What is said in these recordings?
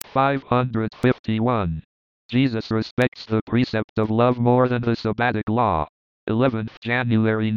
551. Jesus respects the precept of love more than the Sabbatic law. 11th January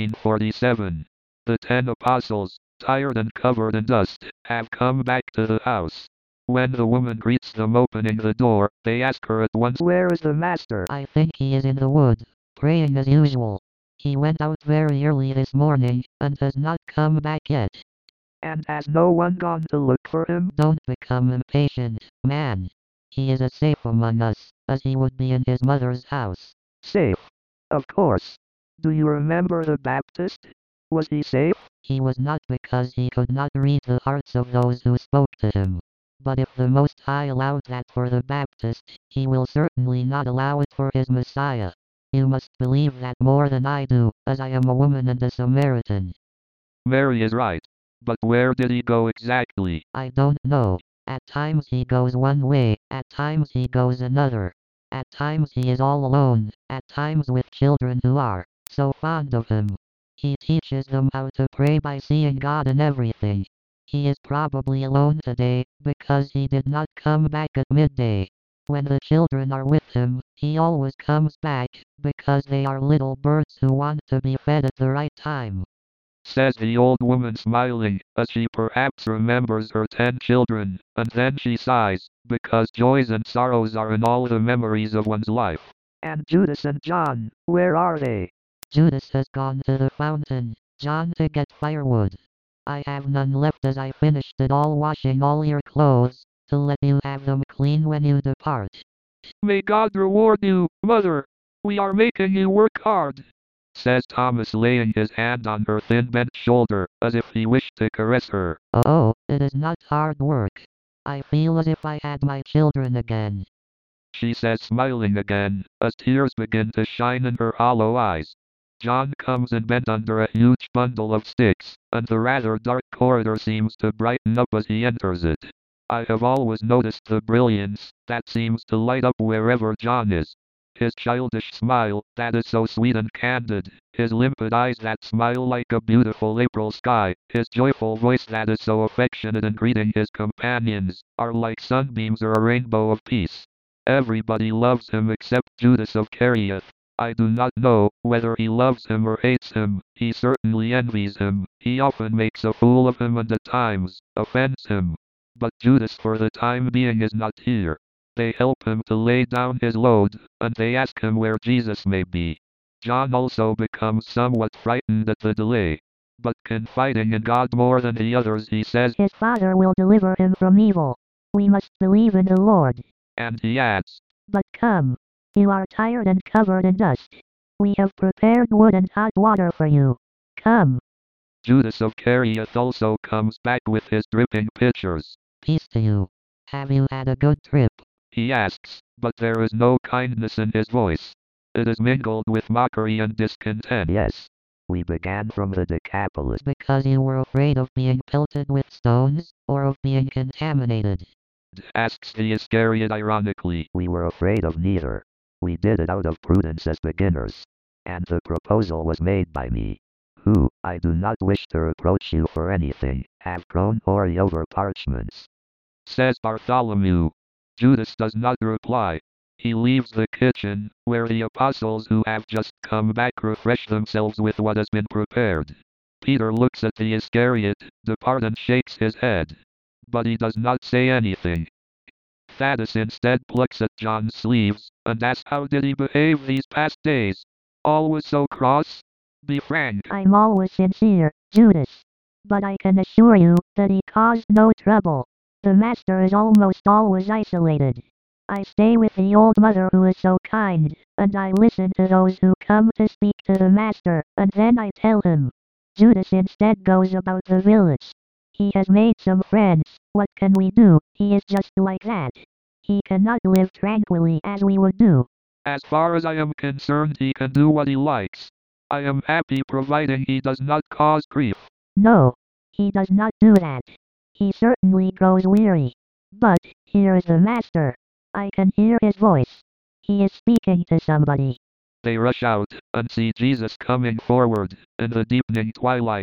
1947. The 10 apostles, tired and covered in dust, have come back to the house. When the woman greets them opening the door, they ask her at once, "Where is the master?" I think he is in the wood, praying as usual. He went out very early this morning, and has not come back yet. And has no one gone to look for him? Don't become impatient, man. He is as safe among us, as he would be in his mother's house. Safe? Of course. Do you remember the Baptist? Was he safe? He was not, because he could not read the hearts of those who spoke to him. But if the Most High allowed that for the Baptist, he will certainly not allow it for his Messiah. You must believe that more than I do, as I am a woman and a Samaritan. Mary is right. But where did he go exactly? I don't know. At times he goes one way, at times he goes another. At times he is all alone, at times with children who are so fond of him. He teaches them how to pray by seeing God in everything. He is probably alone today, because he did not come back at midday. When the children are with him, he always comes back, because they are little birds who want to be fed at the right time. Says the old woman, smiling, as she perhaps remembers her 10 children, and then she sighs, because joys and sorrows are in all the memories of one's life. And Judas and John, where are they? Judas has gone to the fountain, John to get firewood. I have none left, as I finished it all washing all your clothes, to let you have them clean when you depart. May God reward you, Mother. We are making you work hard, says Thomas, laying his hand on her thin bent shoulder, as if he wished to caress her. Oh, it is not hard work. I feel as if I had my children again, she says, smiling again, as tears begin to shine in her hollow eyes. John comes and bent under a huge bundle of sticks, and the rather dark corridor seems to brighten up as he enters it. I have always noticed the brilliance that seems to light up wherever John is. His childish smile, that is so sweet and candid, his limpid eyes that smile like a beautiful April sky, his joyful voice that is so affectionate in greeting his companions, are like sunbeams or a rainbow of peace. Everybody loves him except Judas of Kerioth. I do not know whether he loves him or hates him. He certainly envies him. He often makes a fool of him and at times offends him. But Judas for the time being is not here. They help him to lay down his load, and they ask him where Jesus may be. John also becomes somewhat frightened at the delay. But confiding in God more than the others, he says, "His Father will deliver him from evil. We must believe in the Lord." And he adds, "But come. You are tired and covered in dust. We have prepared wood and hot water for you. Come." Judas of Kerioth also comes back with his dripping pitchers. Peace to you. Have you had a good trip? He asks, but there is no kindness in his voice. It is mingled with mockery and discontent. Yes. We began from the Decapolis. Because you were afraid of being pelted with stones, or of being contaminated? Asks the Iscariot ironically. We were afraid of neither. We did it out of prudence as beginners. And the proposal was made by me, who, I do not wish to reproach you for anything, have grown hoary over parchments. Says Bartholomew. Judas does not reply. He leaves the kitchen, where the apostles who have just come back refresh themselves with what has been prepared. Peter looks at the Iscariot, depart, and shakes his head. But he does not say anything. Thaddeus instead plucks at John's sleeves, and asks how did he behave these past days? Always so cross? Be frank. "I'm always sincere, Judas. But I can assure you that he caused no trouble. The master is almost always isolated. I stay with the old mother who is so kind, and I listen to those who come to speak to the master, and then I tell him." Judas instead goes about the village. "He has made some friends. What can we do? He is just like that. He cannot live tranquilly as we would do." As far as I am concerned, he can do what he likes. I am happy providing he does not cause grief. "No, he does not do that. He certainly grows weary. But, here is the master. I can hear his voice. He is speaking to somebody." They rush out, and see Jesus coming forward, in the deepening twilight,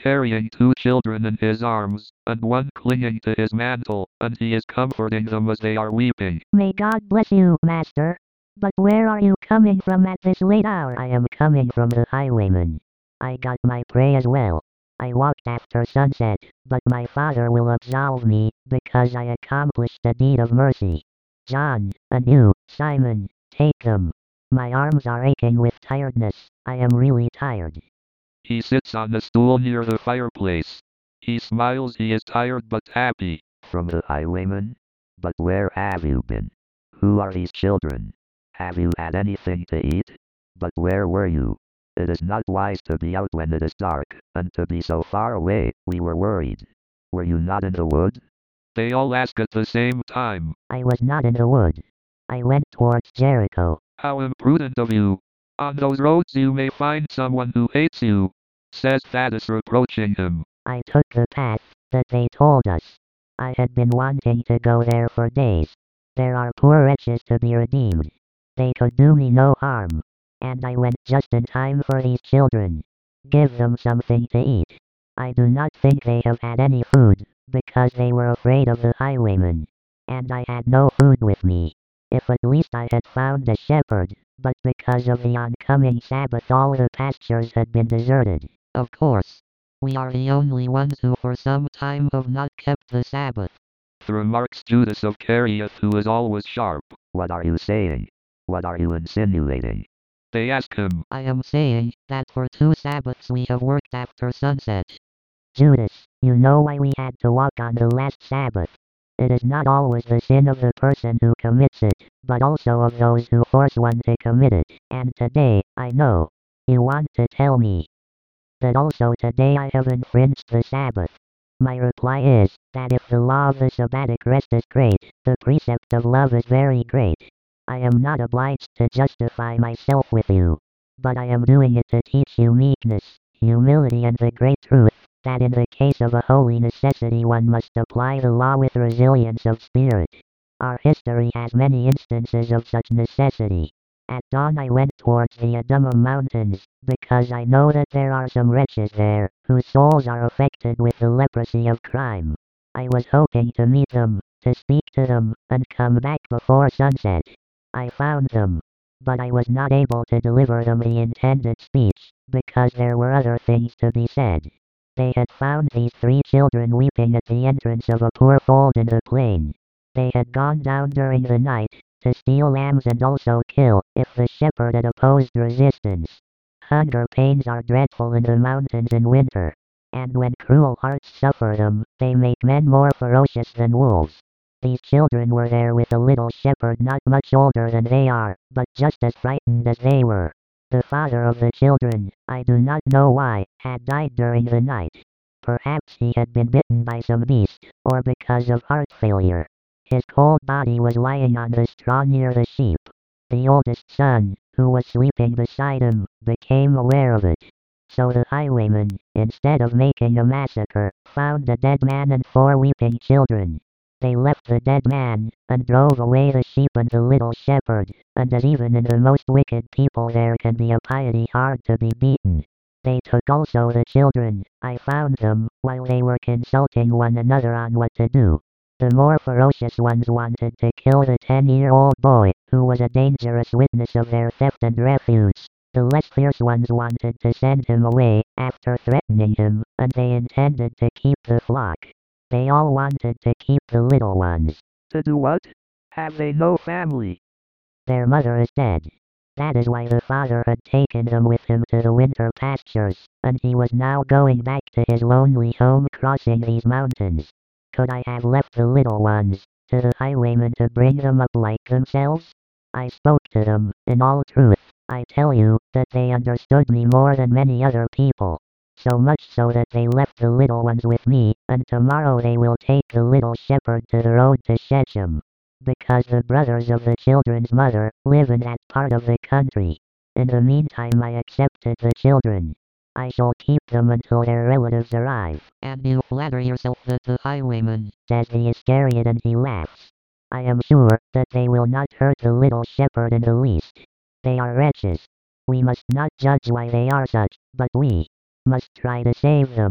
carrying two children in his arms, and one clinging to his mantle, and he is comforting them as they are weeping. May God bless you, Master. But where are you coming from at this late hour? I am coming from the highwayman. I got my prey as well. I walked after sunset, but my father will absolve me, because I accomplished a deed of mercy. John, and you, Simon, take them. My arms are aching with tiredness. I am really tired. He sits on a stool near the fireplace. He smiles. He is tired but happy. From the highwayman? But where have you been? Who are these children? Have you had anything to eat? But where were you? It is not wise to be out when it is dark, and to be so far away. We were worried. Were you not in the wood? They all ask at the same time. I was not in the wood. I went towards Jericho. How imprudent of you. On those roads you may find someone who hates you, says Thaddeus, reproaching him. I took the path that they told us. I had been wanting to go there for days. There are poor wretches to be redeemed. They could do me no harm. And I went just in time for these children. Give them something to eat. I do not think they have had any food, because they were afraid of the highwayman. And I had no food with me. If at least I had found a shepherd, but because of the oncoming Sabbath all the pastures had been deserted. Of course. We are the only ones who for some time have not kept the Sabbath. Remarks Judas of Kerioth, who is always sharp. What are you saying? What are you insinuating? They ask him. I am saying that for 2 Sabbaths we have worked after sunset. Judas, you know why we had to walk on the last Sabbath. It is not always the sin of the person who commits it, but also of those who force one to commit it. And today, I know. You want to tell me that also today I have infringed the Sabbath. My reply is that if the law of the Sabbatic rest is great, the precept of love is very great. I am not obliged to justify myself with you, but I am doing it to teach you meekness, humility, and the great truth, that in the case of a holy necessity one must apply the law with resilience of spirit. Our history has many instances of such necessity. At dawn I went towards the Adumim Mountains, because I know that there are some wretches there, whose souls are affected with the leprosy of crime. I was hoping to meet them, to speak to them, and come back before sunset. I found them, but I was not able to deliver them the intended speech, because there were other things to be said. They had found these 3 children weeping at the entrance of a poor fold in the plain. They had gone down during the night, to steal lambs and also kill, if the shepherd had opposed resistance. Hunger pains are dreadful in the mountains in winter, and when cruel hearts suffer them, they make men more ferocious than wolves. These children were there with a little shepherd not much older than they are, but just as frightened as they were. The father of the children, I do not know why, had died during the night. Perhaps he had been bitten by some beast, or because of heart failure. His cold body was lying on the straw near the sheep. The oldest son, who was sleeping beside him, became aware of it. So the highwayman, instead of making a massacre, found a dead man and 4 weeping children. They left the dead man, and drove away the sheep and the little shepherd, and as even in the most wicked people there can be a piety hard to be beaten. They took also the children. I found them, while they were consulting one another on what to do. The more ferocious ones wanted to kill the 10-year-old boy, who was a dangerous witness of their theft and refuse. The less fierce ones wanted to send him away, after threatening him, and they intended to keep the flock. They all wanted to keep the little ones. To do what? Have they no family? Their mother is dead. That is why the father had taken them with him to the winter pastures, and he was now going back to his lonely home crossing these mountains. Could I have left the little ones to the highwayman to bring them up like themselves? I spoke to them, in all truth. I tell you, that they understood me more than many other people. So much so that they left the little ones with me, and tomorrow they will take the little shepherd to the road to Shechem. Because the brothers of the children's mother live in that part of the country. In the meantime I accepted the children. I shall keep them until their relatives arrive. And you flatter yourself that the highwayman, says the Iscariot, and he laughs. I am sure that they will not hurt the little shepherd in the least. They are wretches. We must not judge why they are such, but we must try to save them.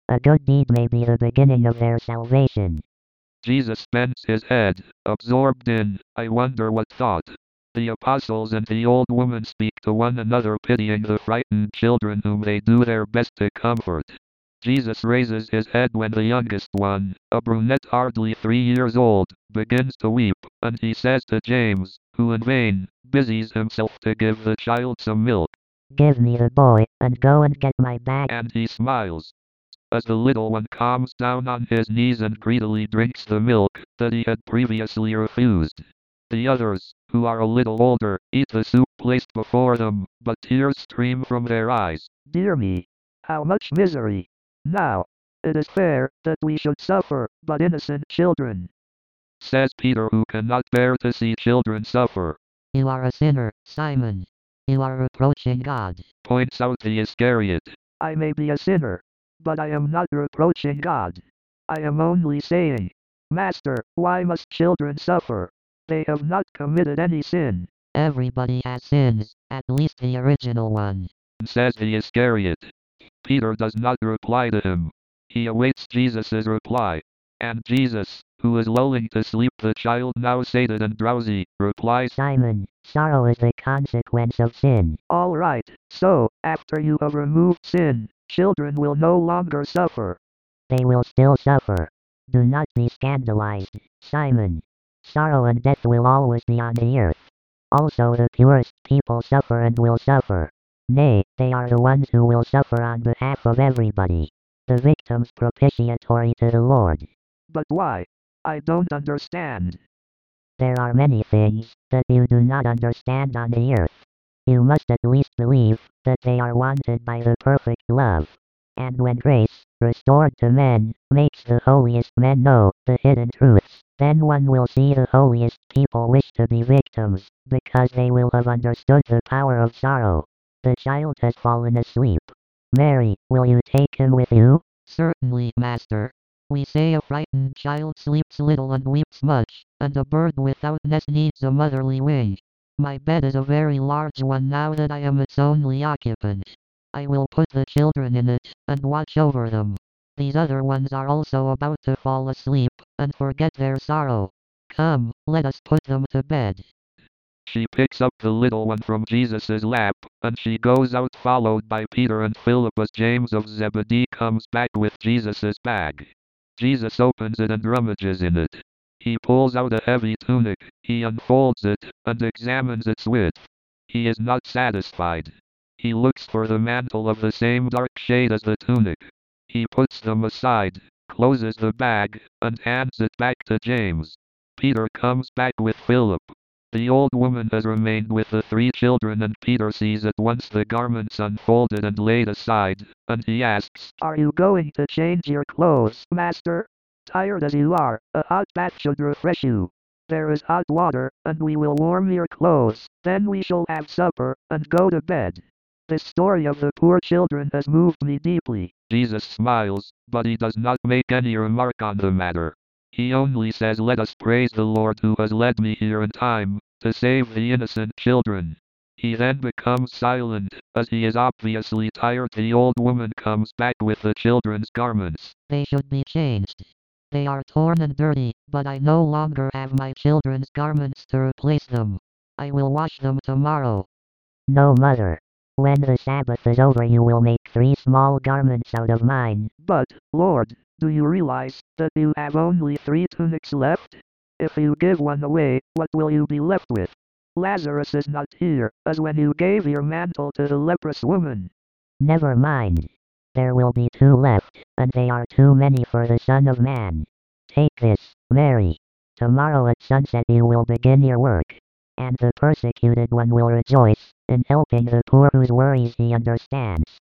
A good deed may be the beginning of their salvation. Jesus bends his head, absorbed in, I wonder what thought. The apostles and the old woman speak to one another, pitying the frightened children whom they do their best to comfort. Jesus raises his head when the youngest one, a brunette hardly 3 years old, begins to weep, and he says to James, who in vain busies himself to give the child some milk, Give me the boy, and go and get my bag. and he smiles. As the little one calms down on his knees and greedily drinks the milk that he had previously refused. The others, who are a little older, eat the soup placed before them, but tears stream from their eyes. Dear me, how much misery! Now, it is fair that we should suffer, but innocent children. Says Peter, who cannot bear to see children suffer. You are a sinner, Simon. You are reproaching God. Points out the Iscariot. I may be a sinner, but I am not reproaching God. I am only saying, Master, why must children suffer? They have not committed any sin. Everybody has sins, at least the original one. Says the Iscariot. Peter does not reply to him. He awaits Jesus' reply. And Jesus, who is lulling to sleep the child now sated and drowsy, replies, Simon, sorrow is the consequence of sin. All right, so, after you have removed sin, children will no longer suffer. They will still suffer. Do not be scandalized, Simon. Sorrow and death will always be on the earth. Also the purest people suffer and will suffer. Nay, they are the ones who will suffer on behalf of everybody. The victims propitiatory to the Lord. But why? I don't understand. There are many things that you do not understand on the earth. You must at least believe that they are wanted by the perfect love. And when grace, restored to men, makes the holiest men know the hidden truths, then one will see the holiest people wish to be victims, because they will have understood the power of sorrow. The child has fallen asleep. Mary, will you take him with you? Certainly, Master. We say a frightened child sleeps little and weeps much, and a bird without nest needs a motherly wing. My bed is a very large one now that I am its only occupant. I will put the children in it, and watch over them. These other ones are also about to fall asleep, and forget their sorrow. Come, let us put them to bed. She picks up the little one from Jesus' lap, and she goes out followed by Peter and Philip as James of Zebedee comes back with Jesus' bag. Jesus opens it and rummages in it. He pulls out a heavy tunic, he unfolds it, and examines its width. He is not satisfied. He looks for the mantle of the same dark shade as the tunic. He puts them aside, closes the bag, and hands it back to James. Peter comes back with Philip. The old woman has remained with the 3 children, and Peter sees at once the garments unfolded and laid aside, and he asks, Are you going to change your clothes, Master? Tired as you are, a hot bath should refresh you. There is hot water, and we will warm your clothes, then we shall have supper, and go to bed. This story of the poor children has moved me deeply. Jesus smiles, but he does not make any remark on the matter. He only says, Let us praise the Lord who has led me here in time, to save the innocent children. He then becomes silent, as he is obviously tired. The old woman comes back with the children's garments. They should be changed. They are torn and dirty, but I no longer have my children's garments to replace them. I will wash them tomorrow. No, mother. When the Sabbath is over you will make 3 small garments out of mine. But, Lord, do you realize that you have only 3 tunics left? If you give one away, what will you be left with? Lazarus is not here, as when you gave your mantle to the leprous woman. Never mind. There will be 2 left, and they are too many for the Son of Man. Take this, Mary. Tomorrow at sunset you will begin your work. And the persecuted one will rejoice in helping the poor whose worries he understands.